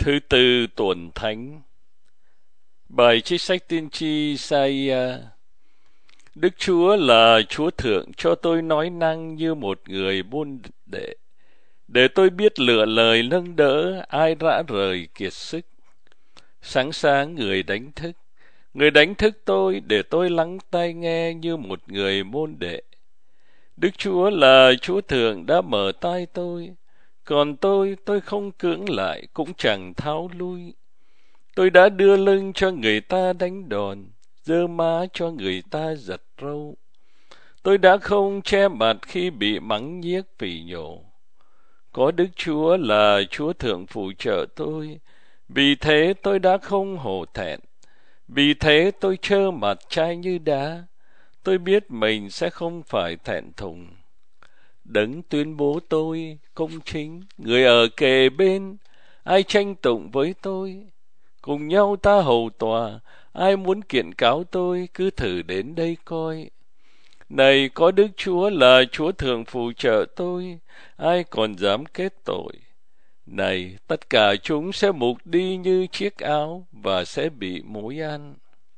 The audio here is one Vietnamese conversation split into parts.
Thứ tư tuần thánh. Bài trích sách tiên tri Isaiah. Đức Chúa là Chúa Thượng, cho tôi nói năng như một người môn đệ, để tôi biết lựa lời nâng đỡ ai rã rời kiệt sức. Sáng sáng người đánh thức tôi để tôi lắng tai nghe như một người môn đệ. Đức Chúa là Chúa Thượng đã mở tai tôi, còn tôi không cưỡng lại, cũng chẳng tháo lui. Tôi đã đưa lưng cho người ta đánh đòn, giơ má cho người ta giật râu. Tôi đã không che mặt khi bị mắng nhiếc phỉ nhổ. Có Đức Chúa là Chúa Thượng phù trợ tôi, vì thế tôi đã không hổ thẹn. Vì thế tôi trơ mặt chai như đá. Tôi biết mình sẽ không phải thẹn thùng. Đấng tuyên bố tôi công chính, người ở kề bên, ai tranh tụng với tôi. Cùng nhau ta hầu tòa, ai muốn kiện cáo tôi cứ thử đến đây coi. Này, có Đức Chúa là Chúa Thượng phù trợ tôi, ai còn dám kết tội. Này, tất cả chúng sẽ mục đi như chiếc áo và sẽ bị mối ăn.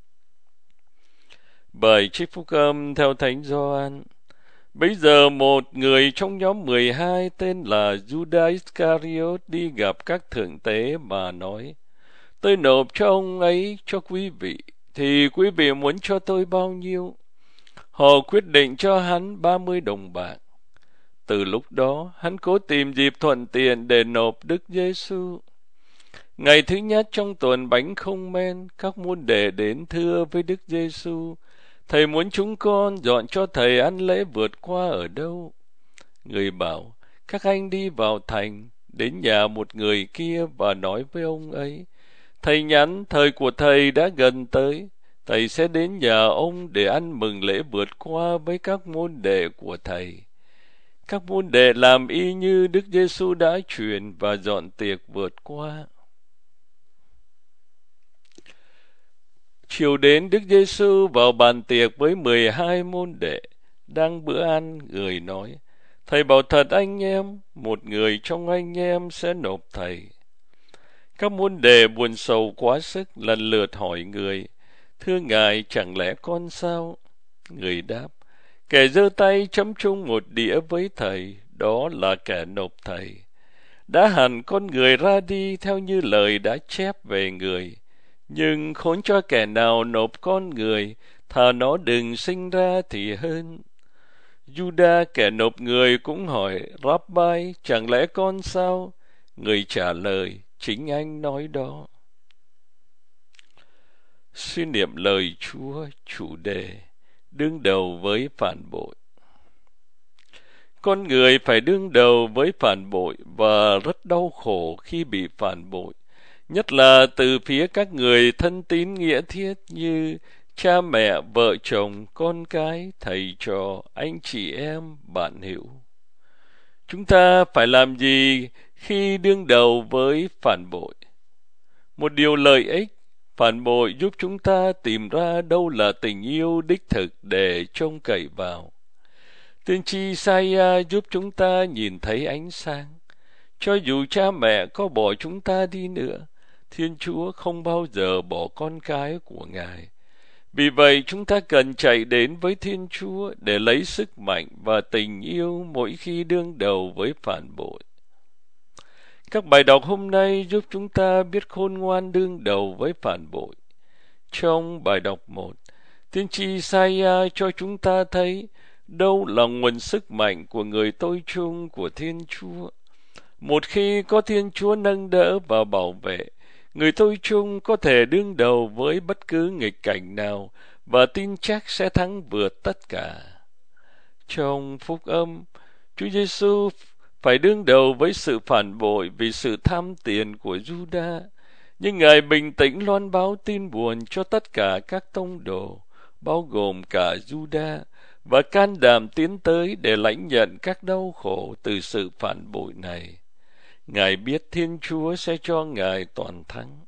Bài trích phúc âm theo Thánh Gioan. Bấy giờ một người trong nhóm 12 tên là Judas Iscariot đi gặp các thượng tế mà nói: Tôi nộp cho ông ấy cho quý vị, thì quý vị muốn cho tôi bao nhiêu? Họ quyết định cho hắn 30 đồng bạc. Từ lúc đó, hắn cố tìm dịp thuận tiện để nộp Đức Giêsu. Ngày thứ nhất trong tuần bánh không men, các môn đệ đến thưa với Đức Giêsu: Thầy muốn chúng con dọn cho thầy ăn lễ vượt qua ở đâu? Người bảo: Các anh đi vào thành, đến nhà một người kia và nói với ông ấy: Thầy nhắn thời của thầy đã gần tới, thầy sẽ đến nhà ông để ăn mừng lễ vượt qua với các môn đệ của thầy. Các môn đệ làm y như Đức Giêsu đã truyền và dọn tiệc vượt qua. Chiều đến, Đức Giêsu vào bàn tiệc với 12 môn đệ. Đang bữa ăn, người nói: Thầy bảo thật anh em, một người trong anh em sẽ nộp thầy. Các môn đệ buồn sầu quá sức, lần lượt hỏi người: Thưa ngài, chẳng lẽ con sao? Người đáp: Kẻ giơ tay chấm chung một đĩa với thầy, đó là kẻ nộp thầy. Đã hẳn con người ra đi theo như lời đã chép về người, nhưng khốn cho kẻ nào nộp con người, thà nó đừng sinh ra thì hơn. Judas kẻ nộp người cũng hỏi: Rabbi, chẳng lẽ con sao? Người trả lời: Chính anh nói đó. Suy niệm lời Chúa. Chủ đề: đương đầu với phản bội. Con người phải đương đầu với phản bội và rất đau khổ khi bị phản bội, nhất là từ phía các người thân tín nghĩa thiết như cha mẹ, vợ chồng, con cái, thầy trò, anh chị em, bạn hữu. Chúng ta phải làm gì khi đương đầu với phản bội? Một điều lợi ích: phản bội giúp chúng ta tìm ra đâu là tình yêu đích thực để trông cậy vào. Tiên tri Isaiah giúp chúng ta nhìn thấy ánh sáng. Cho dù cha mẹ có bỏ chúng ta đi nữa, Thiên Chúa không bao giờ bỏ con cái của Ngài. Vì vậy chúng ta cần chạy đến với Thiên Chúa để lấy sức mạnh và tình yêu mỗi khi đương đầu với phản bội. Các bài đọc hôm nay giúp chúng ta biết khôn ngoan đương đầu với phản bội. Trong bài đọc 1, tiên tri Isaiah cho chúng ta thấy đâu là nguồn sức mạnh của người tôi chung của Thiên Chúa. Một khi có Thiên Chúa nâng đỡ và bảo vệ, người tôi chung có thể đương đầu với bất cứ nghịch cảnh nào và tin chắc sẽ thắng vượt tất cả. Trong phúc âm, Chúa Giêsu phải đương đầu với sự phản bội vì sự tham tiền của Judas, nhưng Ngài bình tĩnh loan báo tin buồn cho tất cả các tông đồ, bao gồm cả Judas, và can đảm tiến tới để lãnh nhận các đau khổ từ sự phản bội này. Ngài biết Thiên Chúa sẽ cho Ngài toàn thắng.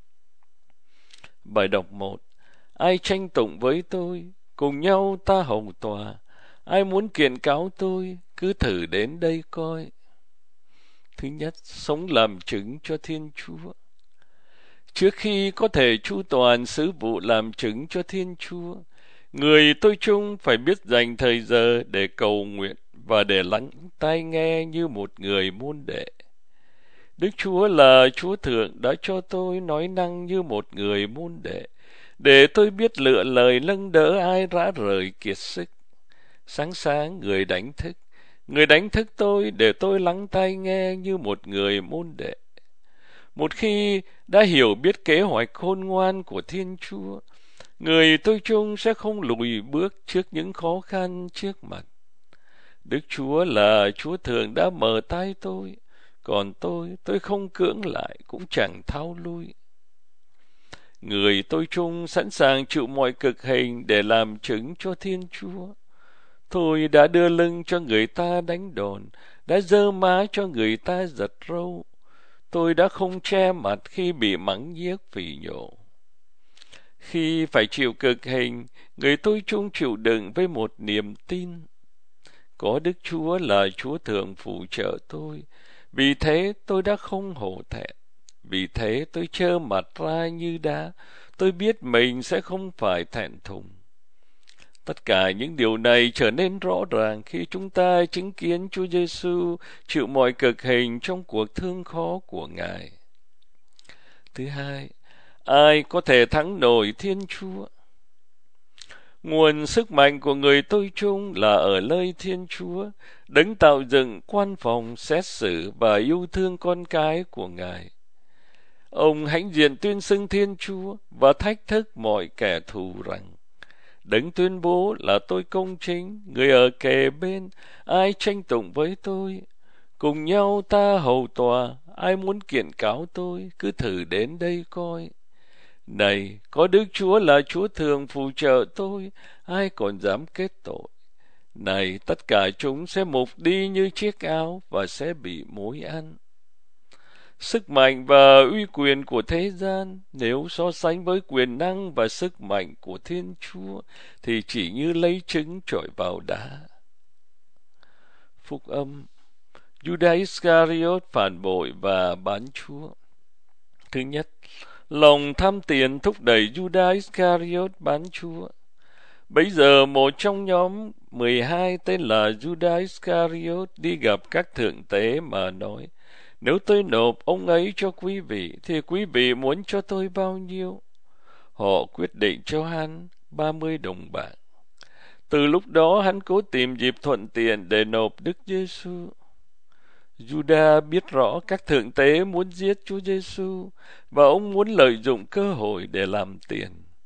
Bài đọc 1. Ai tranh tụng với tôi, cùng nhau ta hầu tòa. Ai muốn kiện cáo tôi, cứ thử đến đây coi. Thứ nhất, sống làm chứng cho Thiên Chúa. Trước khi có thể chu toàn sứ vụ làm chứng cho Thiên Chúa, người tôi chung phải biết dành thời giờ để cầu nguyện và để lắng tai nghe như một người môn đệ. Đức Chúa là Chúa Thượng đã cho tôi nói năng như một người môn đệ, để tôi biết lựa lời nâng đỡ ai rã rời kiệt sức. Sáng sáng người đánh thức tôi để tôi lắng tai nghe như một người môn đệ. Một khi đã hiểu biết kế hoạch khôn ngoan của Thiên Chúa, người tôi chung sẽ không lùi bước trước những khó khăn trước mặt. Đức Chúa là Chúa Thượng đã mở tay tôi, còn tôi không cưỡng lại cũng chẳng thao lui. Người tôi chung sẵn sàng chịu mọi cực hình để làm chứng cho Thiên Chúa. Tôi đã đưa lưng cho người ta đánh đòn, đã giơ má cho người ta giật râu. Tôi đã không che mặt khi bị mắng nhiếc phỉ nhổ. Khi phải chịu cực hình, người tôi chung chịu đựng với một niềm tin. Có Đức Chúa là Chúa Thượng phù trợ tôi, vì thế tôi đã không hổ thẹn. Vì thế tôi trơ mặt ra như đá, tôi biết mình sẽ không phải thẹn thùng. Tất cả những điều này trở nên rõ ràng khi chúng ta chứng kiến Chúa Giêsu chịu mọi cực hình trong cuộc thương khó của Ngài. Thứ hai, ai có thể thắng nổi Thiên Chúa? Nguồn sức mạnh của người tôi chung là ở nơi Thiên Chúa, đấng tạo dựng quan phòng xét xử và yêu thương con cái của Ngài. Ông hãnh diện tuyên xưng Thiên Chúa và thách thức mọi kẻ thù rằng: Đấng tuyên bố là tôi công chính, người ở kề bên, ai tranh tụng với tôi? Cùng nhau ta hầu tòa, ai muốn kiện cáo tôi, cứ thử đến đây coi. Này, có Đức Chúa là Chúa Thường phù trợ tôi, ai còn dám kết tội? Này, tất cả chúng sẽ mục đi như chiếc áo và sẽ bị mối ăn. Sức mạnh và uy quyền của thế gian, nếu so sánh với quyền năng và sức mạnh của Thiên Chúa, thì chỉ như lấy trứng trội vào đá. Phúc âm, Judas Iscariot phản bội và bán Chúa. Thứ nhất, lòng tham tiền thúc đẩy Judas Iscariot bán Chúa. Bấy giờ một trong nhóm 12 tên là Judas Iscariot đi gặp các thượng tế mà nói: Nếu tôi nộp ông ấy cho quý vị, thì quý vị muốn cho tôi bao nhiêu? Họ quyết định cho hắn 30 đồng bạc. Từ lúc đó hắn cố tìm dịp thuận tiện để nộp Đức Giêsu. Judas biết rõ các thượng tế muốn giết Chúa Giêsu và ông muốn lợi dụng cơ hội để làm tiền.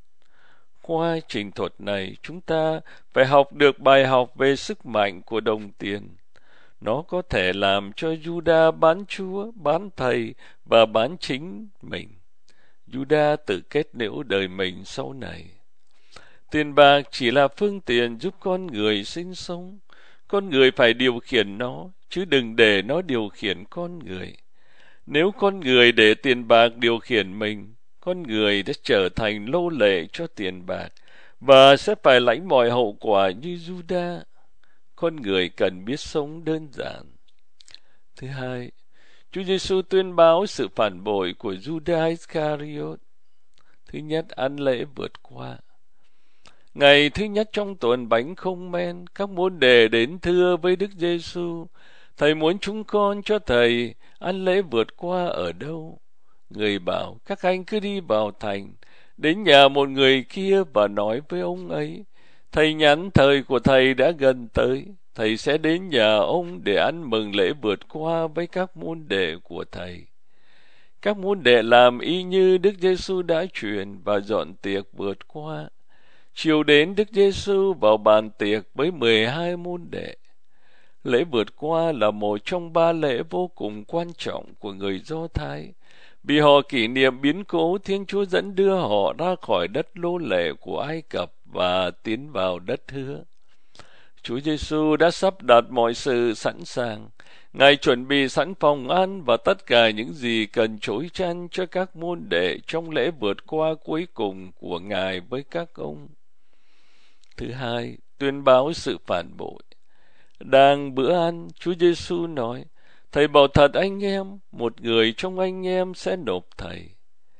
Qua trình thuật này, chúng ta phải học được bài học về sức mạnh của đồng tiền. Nó có thể làm cho Judas bán Chúa, bán Thầy và bán chính mình. Judas tự kết liễu đời mình sau này. Tiền bạc chỉ là phương tiện giúp con người sinh sống. Con người phải điều khiển nó, chứ đừng để nó điều khiển con người. Nếu con người để tiền bạc điều khiển mình, con người đã trở thành nô lệ cho tiền bạc và sẽ phải lãnh mọi hậu quả như Judas. Con người cần biết sống đơn giản. Thứ hai, Chúa Giêsu tuyên báo sự phản bội của Judas Iscariot. Thứ nhất, ăn lễ vượt qua. Ngày thứ nhất trong tuần bánh không men, các môn đệ đến thưa với Đức Giêsu: Thầy muốn chúng con cho thầy ăn lễ vượt qua ở đâu? Người bảo: Các anh cứ đi vào thành, đến nhà một người kia và nói với ông ấy: Thầy nhắn thời của thầy đã gần tới, thầy sẽ đến nhà ông để ăn mừng lễ vượt qua với các môn đệ của thầy. Các môn đệ làm y như Đức Giêsu đã truyền và dọn tiệc vượt qua. Chiều đến, Đức Giêsu vào bàn tiệc với 12 môn đệ. Lễ vượt qua là một trong 3 lễ vô cùng quan trọng của người Do Thái, vì họ kỷ niệm biến cố Thiên Chúa dẫn đưa họ ra khỏi đất nô lệ của Ai Cập và tiến vào đất hứa. Chúa Giêsu đã sắp đặt mọi sự sẵn sàng. Ngài chuẩn bị sẵn phòng ăn và tất cả những gì cần trối chăn cho các môn đệ trong lễ vượt qua cuối cùng của Ngài với các ông. Thứ hai, tuyên báo sự phản bội. Đang bữa ăn, Chúa Giêsu nói: Thầy bảo thật anh em, một người trong anh em sẽ nộp thầy.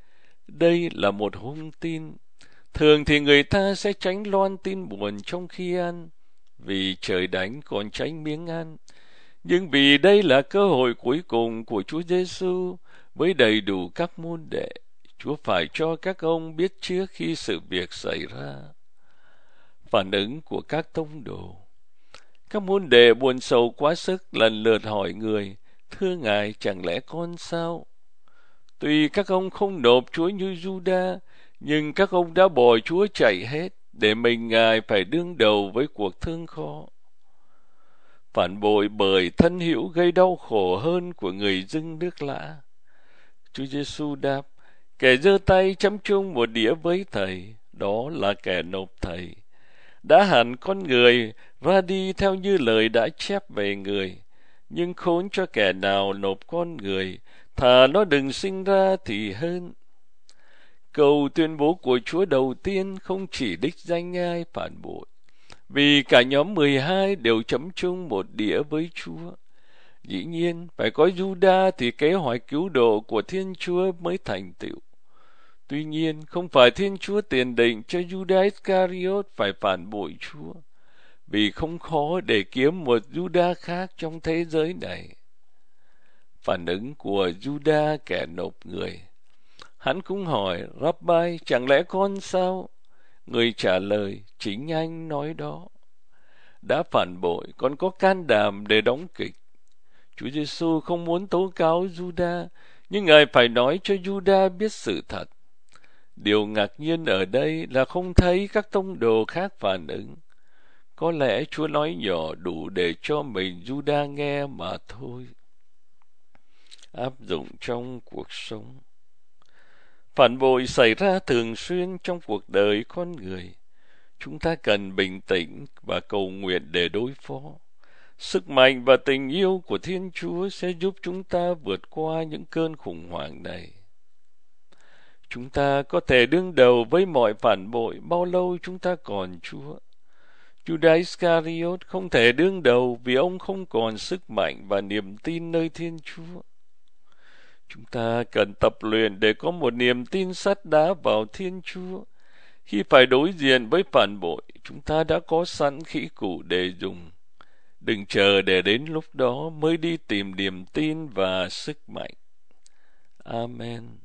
Đây là một hung tin. Thường thì người ta sẽ tránh loan tin buồn trong khi ăn, vì trời đánh còn tránh miếng ăn. Nhưng vì đây là cơ hội cuối cùng của Chúa Giêsu với đầy đủ các môn đệ, Chúa phải cho các ông biết trước khi sự việc xảy ra. Phản ứng của các tông đồ. Các môn đệ buồn sầu quá sức lần lượt hỏi người: Thưa Ngài, chẳng lẽ con sao? Tuy các ông không nộp Chúa như Juda, nhưng các ông đã bỏ Chúa chạy hết, để mình Ngài phải đương đầu với cuộc thương khó. Phản bội bởi thân hữu gây đau khổ hơn của người dưng nước lã. Chúa Giêsu đáp: Kẻ giơ tay chấm chung một đĩa với Thầy, đó là kẻ nộp Thầy. Đã hẳn con người ra đi theo như lời đã chép về người, nhưng khốn cho kẻ nào nộp con người, thà nó đừng sinh ra thì hơn. Câu tuyên bố của Chúa đầu tiên không chỉ đích danh ai phản bội, vì cả nhóm 12 đều chấm chung một đĩa với Chúa. Dĩ nhiên, phải có Juda thì kế hoạch cứu độ của Thiên Chúa mới thành tựu. Tuy nhiên, không phải Thiên Chúa tiền định cho Judas Iscariot phải phản bội Chúa, vì không khó để kiếm một Juda khác trong thế giới này. Phản ứng của Juda kẻ nộp người. Hắn cũng hỏi: Rabbi, chẳng lẽ con sao? Người trả lời: Chính anh nói đó. Đã phản bội, còn có can đảm để đóng kịch. Chúa Giêsu không muốn tố cáo Juda, nhưng Ngài phải nói cho Juda biết sự thật. Điều ngạc nhiên ở đây là không thấy các tông đồ khác phản ứng. Có lẽ Chúa nói nhỏ đủ để cho mình Juda nghe mà thôi. Áp dụng trong cuộc sống. Phản bội xảy ra thường xuyên trong cuộc đời con người. Chúng ta cần bình tĩnh và cầu nguyện để đối phó. Sức mạnh và tình yêu của Thiên Chúa sẽ giúp chúng ta vượt qua những cơn khủng hoảng này. Chúng ta có thể đương đầu với mọi phản bội bao lâu chúng ta còn Chúa. Judas Iscariot không thể đương đầu vì ông không còn sức mạnh và niềm tin nơi Thiên Chúa. Chúng ta cần tập luyện để có một niềm tin sắt đá vào Thiên Chúa. Khi phải đối diện với phản bội, chúng ta đã có sẵn khí cụ để dùng. Đừng chờ để đến lúc đó mới đi tìm niềm tin và sức mạnh. Amen.